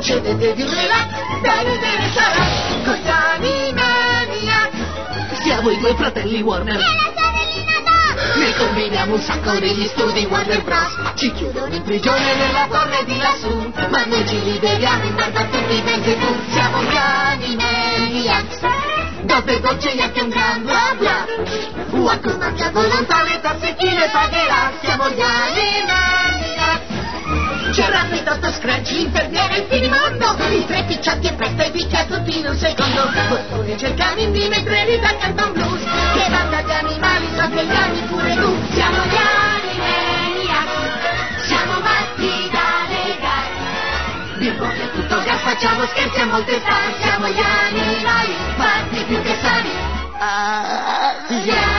concedete di un relax, da vedere sarà con gli Animaniacs. Siamo i due fratelli Warner E la sorellina Doc. ne combiniamo un sacco negli studi Warner Bros. Ci chiudono in prigione nella torre di lassù, ma noi ci liberiamo in barba a tutti ben sicuri. Siamo gli Animaniacs, dopo dolce e anche un gran bla bla. Con ampia volontà le tasse chi le pagherà? Siamo gli Animaniacs. C'è Rabbit, Otto, Scratch, l'infermiere e il finimondo, i tre picciati e presto e picchia tutti in un secondo. Bottone c'è il canindino e tre da Canton Blues, che banda di animali, fratelli pure tu. Siamo gli Animaniacs, siamo matti da legare. Birboni a tutto gas, facciamo scherzi a molte star. Siamo gli animali, matti più che sani. Gli